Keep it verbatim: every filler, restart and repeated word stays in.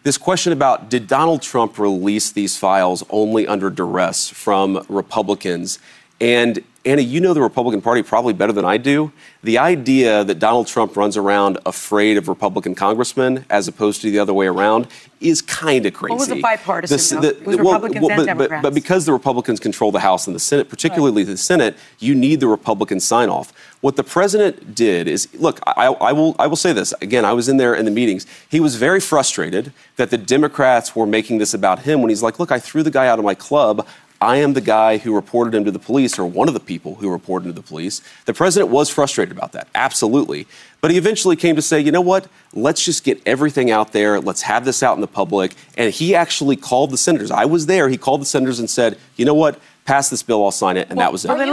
this question about did Donald Trump release these files only under duress from Republicans? And Anna, you know the Republican Party probably better than I do. The idea that Donald Trump runs around afraid of Republican congressmen as opposed to the other way around is kind of crazy. What was the bipartisan? The, the, it was well, Republicans well, and but, Democrats. But, but because the Republicans control the House and the Senate, particularly right. the Senate, you need the Republican sign-off. What the president did is, look, I, I will I will say this. Again, I was in there in the meetings. He was very frustrated that the Democrats were making this about him when he's like, look, I threw the guy out of my club. I am the guy who reported him to the police, or one of the people who reported him to the police. The president was frustrated about that, absolutely. But he eventually came to say, you know what, let's just get everything out there. Let's have this out in the public. And he actually called the senators. I was there. He called the senators and said, you know what, pass this bill, I'll sign it. And well, that was it.